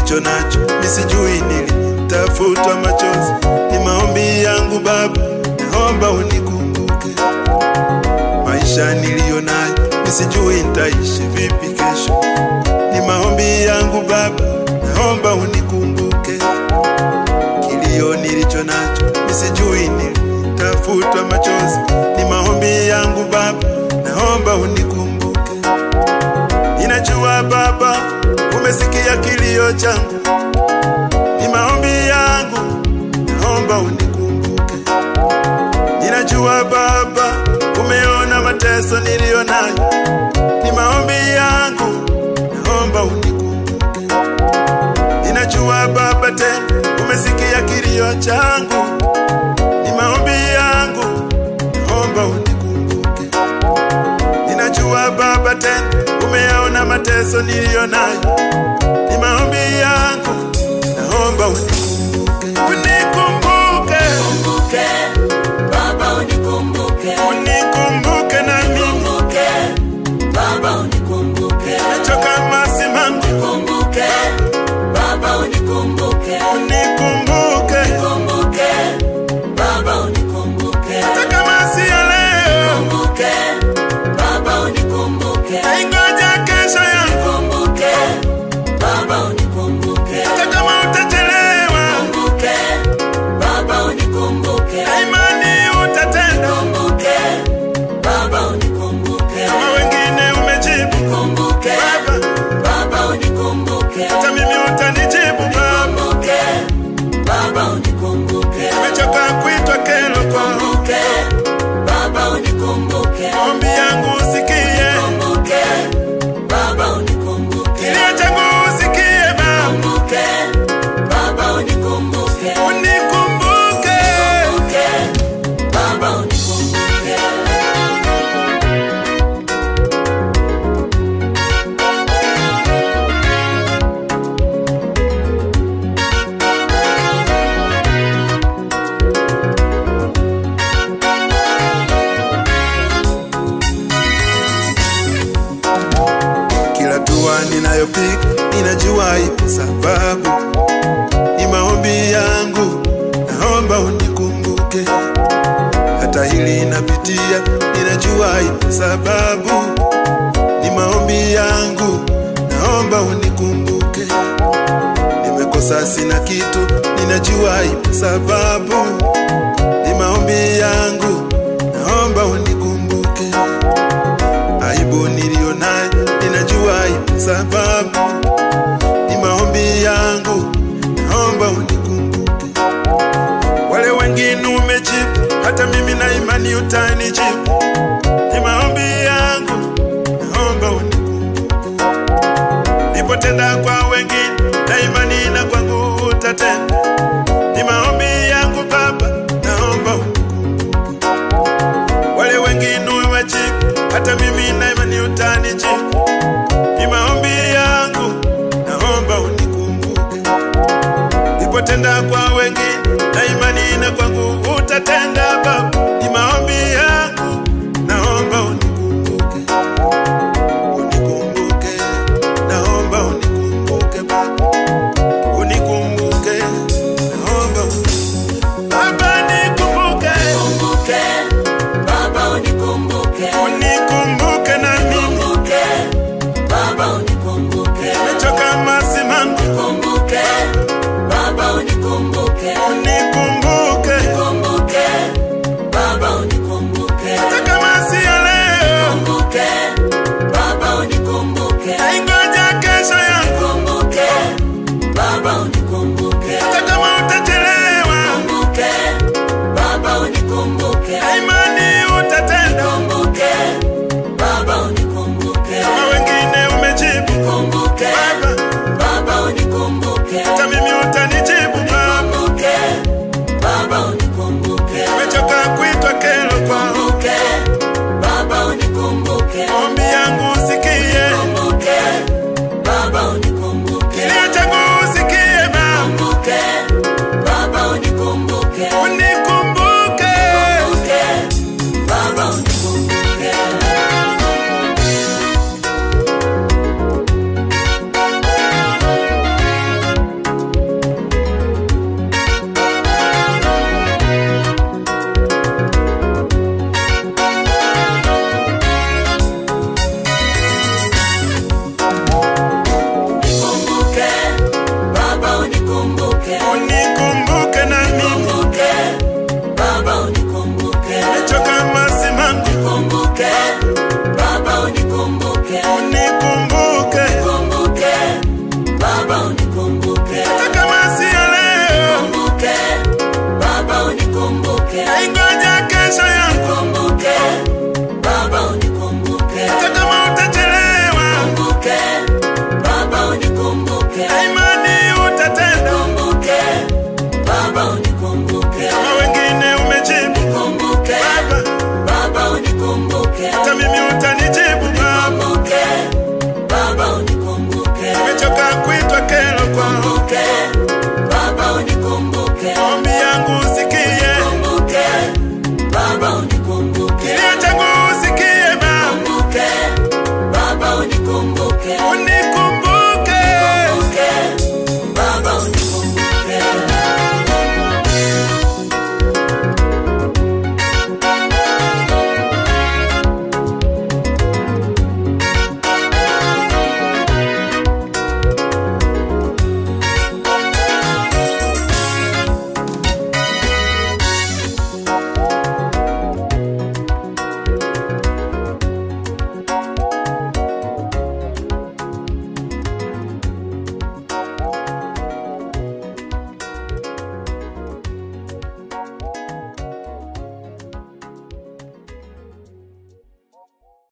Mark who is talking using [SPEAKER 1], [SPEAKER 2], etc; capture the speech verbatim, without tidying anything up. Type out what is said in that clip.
[SPEAKER 1] nilicho nacho, nisijui nilitafutwa machozi. Ni maombi yangu Baba, naomba unikumbuke. Maisha niliyo nayo, nisijui nitaishi vipi kesho. Ni maombi yangu Baba, naomba unikumbuke. Kilio nilicho nacho, nisijui nilitafutwa machozi. Ni maombi yangu Baba, naomba unikumbuke. Ninajua Baba, umesikia kilio changu. Ni maombi yangu, naomba unikumbuke. Ninajua Baba, umeona mateso niliyo nayo. Ni maombi yangu, naomba unikumbuke. Ninajua Baba, tena umesikia kilio changu. Ni maombi yangu, naomba unikumbuke. Ninajua Baba, tena umeona mateso niliyo nayo. Ni maombi yangu, naomba unikumbuke. Unikumbuke,
[SPEAKER 2] Unikumbuke, Baba unikumbuke.
[SPEAKER 1] unikumbuke na mimi.
[SPEAKER 2] Unikumbuke, Baba unikumbuke.
[SPEAKER 1] Nachoka masimangu,
[SPEAKER 2] Unikumbuke, Baba unikumbuke.
[SPEAKER 1] unikumbuke.
[SPEAKER 2] Unikumbuke, Baba unikumbuke.
[SPEAKER 1] Hata kama si ya leo,
[SPEAKER 2] Unikumbuke, Baba unikumbuke.
[SPEAKER 1] ingoja kesho yangu.
[SPEAKER 2] Unikumbuke, Baba unikumbuke.
[SPEAKER 1] Hata kama utachelewa,
[SPEAKER 2] Unikumbuke, Baba unikumbuke.
[SPEAKER 1] imani utatenda.
[SPEAKER 2] Unikumbuke, Baba unikumbuke.
[SPEAKER 1] Kama wengine umejibu
[SPEAKER 2] Unikumbuke,
[SPEAKER 1] Baba,
[SPEAKER 2] Baba unikumbuke.
[SPEAKER 1] hata mimi utanijibu Baba.
[SPEAKER 2] Unikumbuke, Baba unikumbuke.
[SPEAKER 1] Nimechoka kuitwa kero kwa
[SPEAKER 2] Unikumbuke, Baba unikumbuke.
[SPEAKER 1] maombi yangu usikie.
[SPEAKER 2] Unikumbuke, Baba unikumbuke.
[SPEAKER 1] Kilio changu usikie Baba.
[SPEAKER 2] Unikumbuke, Baba unikumbuke.
[SPEAKER 1] Unikumbuke.
[SPEAKER 2] Unikumbuke, Baba unikumbuke.
[SPEAKER 1] Kila hatua ninayopiga, ninajua ipo sababu. Ni maombi yangu, naomba unikumbuke. Hata hili napitia, ninajua ipo sababu. Ni maombi yangu, naomba unikumbuke. Nimekosa sina kitu, ninajua ipo sababu. Ni maombi yangu, naomba unikumbuke. Aibu niliyo nayo, ninajua ipo sababu. Ni maombi yangu, naomba unikumbuke. Wale wengine umejibu, hata mimi na imani utanijibu. Ni maombi yangu, naomba unikumbuke. Nipotenda kwa wengine, na imani na kwangu utatenda. Ni maombi yangu Baba, naomba unikumbuke. Wale wengine umejibu, hata mimi na imani utanijibu. Ni maombi yangu, naomba unikumbuke. Nipotenda kwa wengine, na imani na kwangu utatenda Baba. Ni maombi yangu, naomba unikumbuke. Unikumbuke, naomba unikumbuke Baba. Unikumbuke, naomba unikumbuke. Baba nikumbuke.
[SPEAKER 2] Unikumbuke, Baba unikumbuke.
[SPEAKER 1] Unikumbuke na mimi.
[SPEAKER 2] Unikumbuke, Baba unikumbuke.
[SPEAKER 1] Nimechoka masimangu,
[SPEAKER 2] Unikumbuke, Baba unikumbuke.
[SPEAKER 1] unikumbuke.
[SPEAKER 2] Unikumbuke, Baba unikumbuke.
[SPEAKER 1] Hata kama si ya leo,
[SPEAKER 2] Unikumbuke, Baba unikumbuke.
[SPEAKER 1] ingoja kesho yangu.
[SPEAKER 2] Unikumbuke, Baba unikumbuke.
[SPEAKER 1] Hata kama utachelewa,
[SPEAKER 2] Unikumbuke, Baba unikumbuke.
[SPEAKER 1] imani utatenda.
[SPEAKER 2] Unikumbuke, Baba unikumbuke.
[SPEAKER 1] Kama wengine umejibu
[SPEAKER 2] Unikumbuke,
[SPEAKER 1] Baba,
[SPEAKER 2] Baba unikumbuke.
[SPEAKER 1] hata mimi utanijibu Baba. Ingoja kesho yangu.
[SPEAKER 2] Kumbuke, Baba unikumbuke.
[SPEAKER 1] Hata kama utachelewa.
[SPEAKER 2] Kumbuke, Baba unikumbuke.
[SPEAKER 1] Imani utatenda.
[SPEAKER 2] Kumbuke, Baba unikumbuke.
[SPEAKER 1] Kama wengine umejibu.
[SPEAKER 2] Kumbuke,
[SPEAKER 1] Baba,
[SPEAKER 2] Baba unikumbuke.
[SPEAKER 1] hata mimi utanijibu Baba.
[SPEAKER 2] Kumbuke, Baba unikumbuke.
[SPEAKER 1] Nimechoka kuitwa kero kwao.
[SPEAKER 2] Kumbuke,